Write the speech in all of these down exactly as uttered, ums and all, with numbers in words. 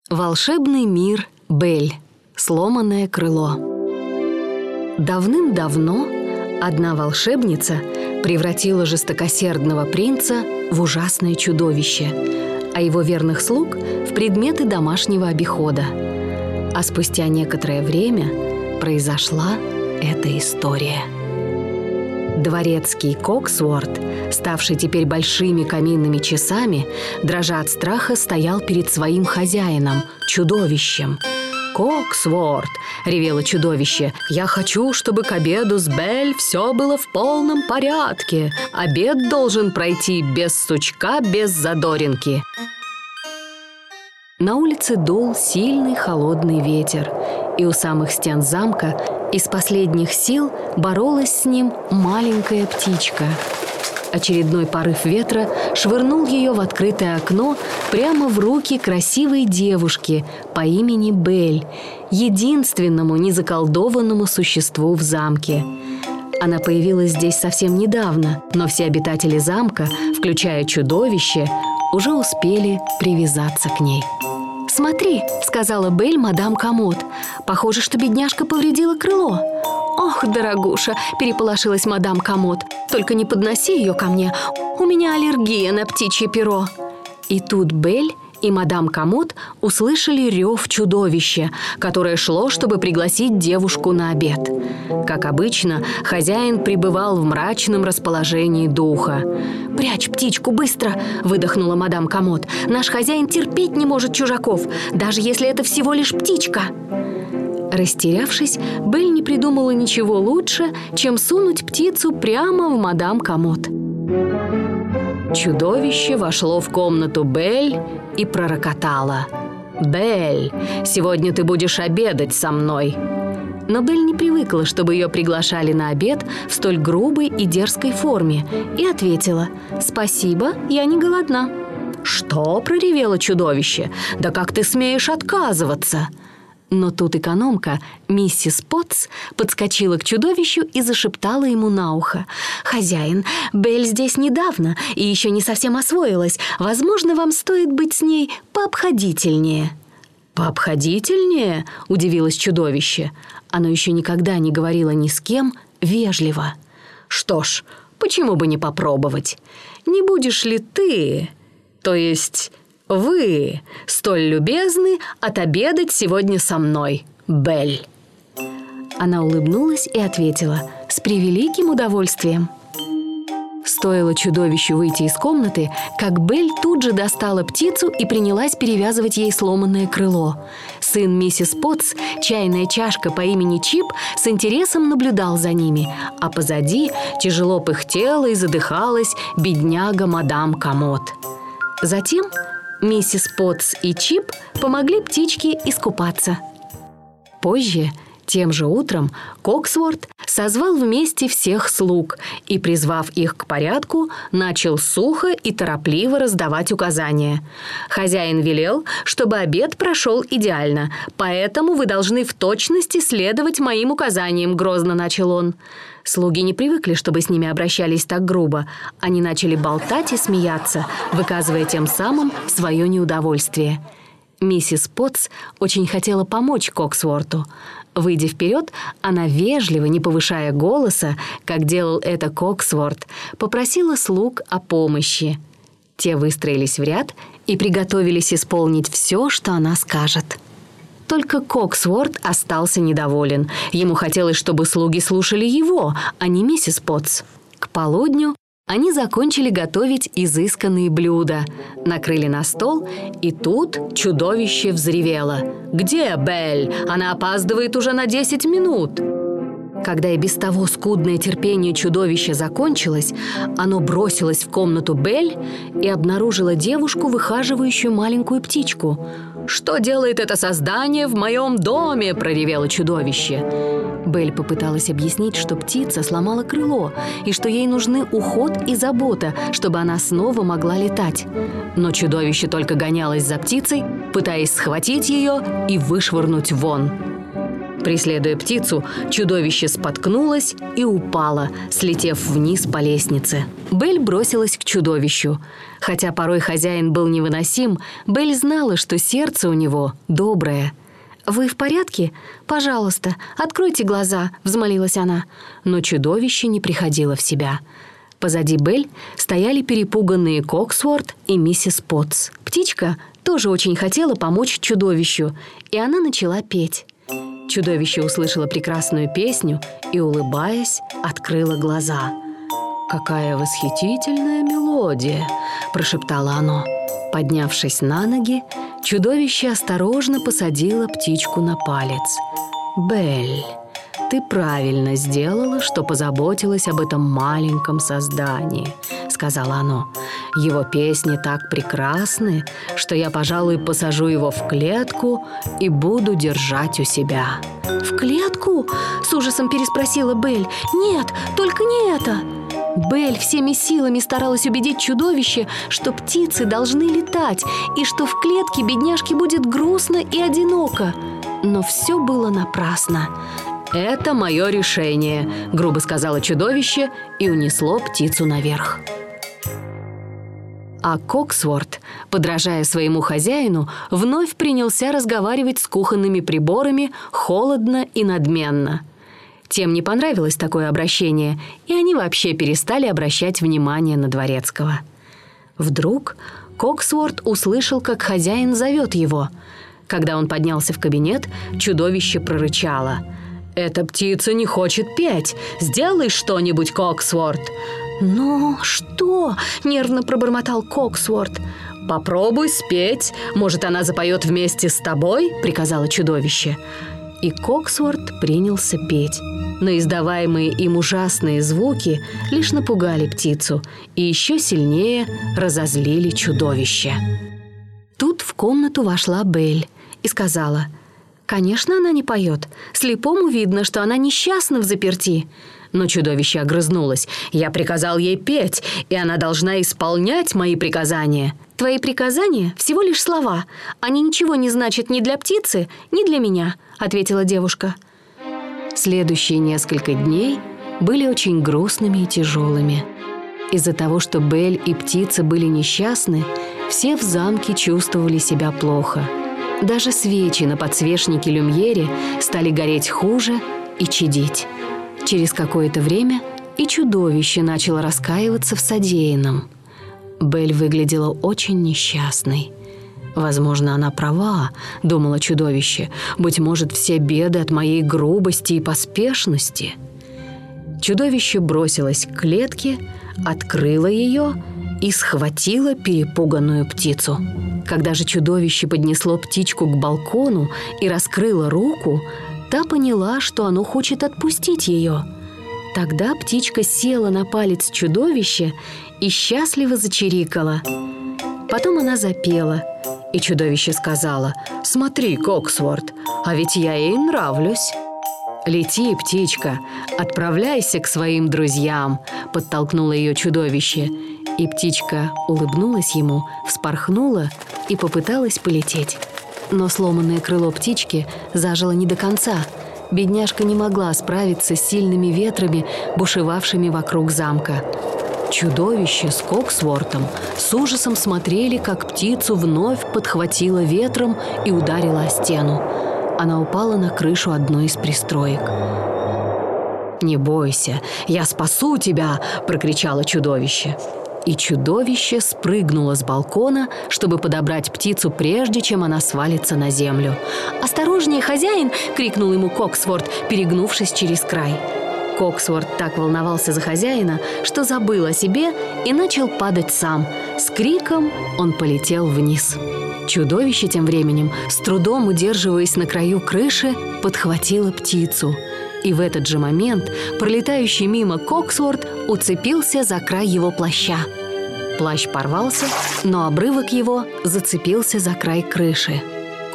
Волшебный мир Бель. Сломанное крыло. Давным-давно одна волшебница превратила жестокосердного принца в ужасное чудовище, а его верных слуг в предметы домашнего обихода. А спустя некоторое время произошла эта история. Дворецкий Коксворт, ставший теперь большими каминными часами, дрожа от страха, стоял перед своим хозяином, чудовищем. «Коксворт!» — ревело чудовище. «Я хочу, чтобы к обеду с Бель все было в полном порядке. Обед должен пройти без сучка, без задоринки». На улице дул сильный холодный ветер, и у самых стен замка из последних сил боролась с ним маленькая птичка. Очередной порыв ветра швырнул ее в открытое окно прямо в руки красивой девушки по имени Бель, единственному незаколдованному существу в замке. Она появилась здесь совсем недавно, но все обитатели замка, включая чудовище, уже успели привязаться к ней. «Смотри», — сказала Бель мадам Комод, — «похоже, что бедняжка повредила крыло». «Ох, дорогуша», — переполошилась мадам Комод, — «только не подноси ее ко мне, у меня аллергия на птичье перо». И тут Бель и мадам Комод услышали рев чудовища, которое шло, чтобы пригласить девушку на обед. Как обычно, хозяин пребывал в мрачном расположении духа. «Прячь птичку, быстро!» — выдохнула мадам Комод. «Наш хозяин терпеть не может чужаков, даже если это всего лишь птичка». Растерявшись, Бель не придумала ничего лучше, чем сунуть птицу прямо в мадам Комод. Чудовище вошло в комнату Бель и пророкотало: «Бель, сегодня ты будешь обедать со мной». Но Бель не привыкла, чтобы ее приглашали на обед в столь грубой и дерзкой форме, и ответила: «Спасибо, я не голодна». «Что?» — проревело чудовище. «Да как ты смеешь отказываться?» Но тут экономка, миссис Потс, подскочила к чудовищу и зашептала ему на ухо: «Хозяин, Бель здесь недавно и еще не совсем освоилась. Возможно, вам стоит быть с ней пообходительнее». «Пообходительнее?» — удивилось чудовище. Оно еще никогда не говорило ни с кем вежливо. «Что ж, почему бы не попробовать? Не будешь ли ты, то есть вы, столь любезны отобедать сегодня со мной, Бель?» Она улыбнулась и ответила: «С превеликим удовольствием». Стоило чудовищу выйти из комнаты, как Бель тут же достала птицу и принялась перевязывать ей сломанное крыло. Сын миссис Потс, чайная чашка по имени Чип, с интересом наблюдал за ними, а позади тяжело пыхтела и задыхалась бедняга мадам Комод. Затем миссис Потс и Чип помогли птичке искупаться. Позже, тем же утром, Коксворт созвал вместе всех слуг и, призвав их к порядку, начал сухо и торопливо раздавать указания. «Хозяин велел, чтобы обед прошел идеально, поэтому вы должны в точности следовать моим указаниям», — грозно начал он. Слуги не привыкли, чтобы с ними обращались так грубо. Они начали болтать и смеяться, выказывая тем самым свое неудовольствие. Миссис Потс очень хотела помочь Коксворту. Выйдя вперед, она вежливо, не повышая голоса, как делал это Коксворт, попросила слуг о помощи. Те выстроились в ряд и приготовились исполнить все, что она скажет. Только Коксворт остался недоволен. Ему хотелось, чтобы слуги слушали его, а не миссис Потс. К полудню они закончили готовить изысканные блюда, накрыли на стол, и тут чудовище взревело: «Где Бель? Она опаздывает уже на десять минут!» Когда и без того скудное терпение чудовища закончилось, оно бросилось в комнату Бель и обнаружило девушку, выхаживающую маленькую птичку. «Что делает это создание в моем доме?» — проревело чудовище. Бель попыталась объяснить, что птица сломала крыло и что ей нужны уход и забота, чтобы она снова могла летать. Но чудовище только гонялось за птицей, пытаясь схватить ее и вышвырнуть вон. Преследуя птицу, чудовище споткнулось и упало, слетев вниз по лестнице. Белль бросилась к чудовищу. Хотя порой хозяин был невыносим, Белль знала, что сердце у него доброе. «Вы в порядке? Пожалуйста, откройте глаза», — взмолилась она. Но чудовище не приходило в себя. Позади Белль стояли перепуганные Коксворт и миссис Потс. Птичка тоже очень хотела помочь чудовищу, и она начала петь. Чудовище услышало прекрасную песню и, улыбаясь, открыло глаза. «Какая восхитительная мелодия!» – прошептало оно. Поднявшись на ноги, чудовище осторожно посадило птичку на палец. «Белль, ты правильно сделала, что позаботилась об этом маленьком создании», — сказала оно. «Его песни так прекрасны, что я, пожалуй, посажу его в клетку и буду держать у себя». «В клетку?» — с ужасом переспросила Белль. «Нет, только не это!» Белль всеми силами старалась убедить чудовище, что птицы должны летать и что в клетке бедняжке будет грустно и одиноко. Но все было напрасно. «Это мое решение», — грубо сказала чудовище и унесло птицу наверх. А Коксворт, подражая своему хозяину, вновь принялся разговаривать с кухонными приборами холодно и надменно. Тем не понравилось такое обращение, и они вообще перестали обращать внимание на дворецкого. Вдруг Коксворт услышал, как хозяин зовет его. Когда он поднялся в кабинет, чудовище прорычало: «Эта птица не хочет петь! Сделай что-нибудь, Коксворт!» «Но что?» — нервно пробормотал Коксворт. «Попробуй спеть, может, она запоет вместе с тобой?» — приказало чудовище. И Коксворт принялся петь. Но издаваемые им ужасные звуки лишь напугали птицу и еще сильнее разозлили чудовище. Тут в комнату вошла Белль и сказала: «Конечно, она не поет. Слепому видно, что она несчастна в заперти». Но чудовище огрызнулось: «Я приказал ей петь, и она должна исполнять мои приказания». «Твои приказания — всего лишь слова. Они ничего не значат ни для птицы, ни для меня», — ответила девушка. Следующие несколько дней были очень грустными и тяжелыми. Из-за того, что Белль и птица были несчастны, все в замке чувствовали себя плохо. Даже свечи на подсвечнике люмьере стали гореть хуже и чадить. Через какое-то время и чудовище начало раскаиваться в содеянном. Белль выглядела очень несчастной. «Возможно, она права», — думало чудовище. «Быть может, все беды от моей грубости и поспешности». Чудовище бросилось к клетке, открыло ее и схватило перепуганную птицу. Когда же чудовище поднесло птичку к балкону и раскрыло руку, та поняла, что оно хочет отпустить ее. Тогда птичка села на палец чудовища и счастливо зачирикала. Потом она запела, и чудовище сказала: «Смотри, Коксворт, а ведь я ей нравлюсь». «Лети, птичка, отправляйся к своим друзьям», — подтолкнуло ее чудовище. И птичка улыбнулась ему, вспорхнула и попыталась полететь. Но сломанное крыло птички зажило не до конца. Бедняжка не могла справиться с сильными ветрами, бушевавшими вокруг замка. Чудовище с Коксвортом с ужасом смотрели, как птицу вновь подхватило ветром и ударило о стену. Она упала на крышу одной из пристроек. «Не бойся, я спасу тебя!» – прокричало чудовище. И чудовище спрыгнуло с балкона, чтобы подобрать птицу, прежде чем она свалится на землю. «Осторожнее, хозяин!» – крикнул ему Коксворт, перегнувшись через край. Коксворт так волновался за хозяина, что забыл о себе и начал падать сам. С криком он полетел вниз. Чудовище тем временем, с трудом удерживаясь на краю крыши, подхватило птицу. И в этот же момент пролетающий мимо Коксворт уцепился за край его плаща. Плащ порвался, но обрывок его зацепился за край крыши.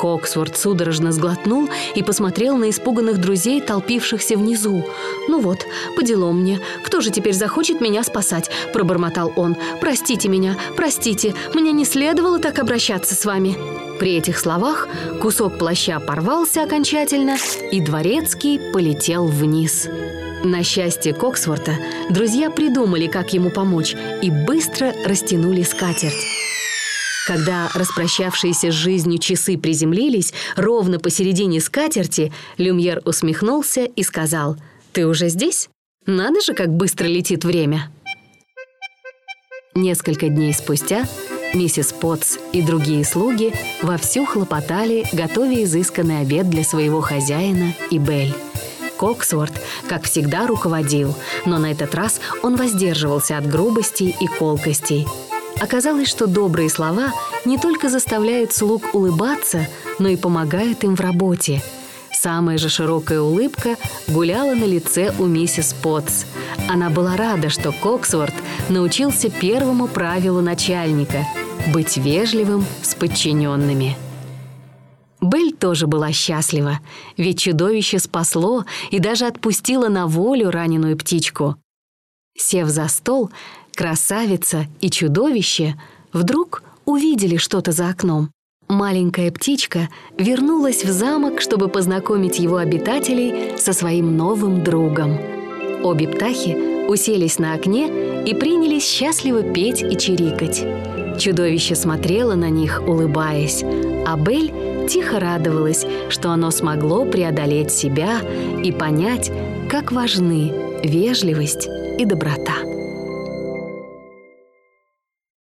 Коксворт судорожно сглотнул и посмотрел на испуганных друзей, толпившихся внизу. «Ну вот, по делам мне. Кто же теперь захочет меня спасать?» – пробормотал он. «Простите меня, простите, мне не следовало так обращаться с вами». При этих словах кусок плаща порвался окончательно, и дворецкий полетел вниз. На счастье Коксворта друзья придумали, как ему помочь, и быстро растянули скатерть. Когда распрощавшиеся с жизнью часы приземлились ровно посередине скатерти, Люмьер усмехнулся и сказал: «Ты уже здесь? Надо же, как быстро летит время!» Несколько дней спустя миссис Потс и другие слуги вовсю хлопотали, готовя изысканный обед для своего хозяина и Белль. Коксворт, как всегда, руководил, но на этот раз он воздерживался от грубостей и колкостей. Оказалось, что добрые слова не только заставляют слуг улыбаться, но и помогают им в работе. Самая же широкая улыбка гуляла на лице у миссис Потс. Она была рада, что Коксворт научился первому правилу начальника – быть вежливым с подчиненными. Белль тоже была счастлива, ведь чудовище спасло и даже отпустило на волю раненую птичку. Сев за стол, красавица и чудовище вдруг увидели что-то за окном. Маленькая птичка вернулась в замок, чтобы познакомить его обитателей со своим новым другом. Обе птахи уселись на окне и принялись счастливо петь и чирикать. Чудовище смотрело на них, улыбаясь, а Белль тихо радовалась, что оно смогло преодолеть себя и понять, как важны вежливость и доброта.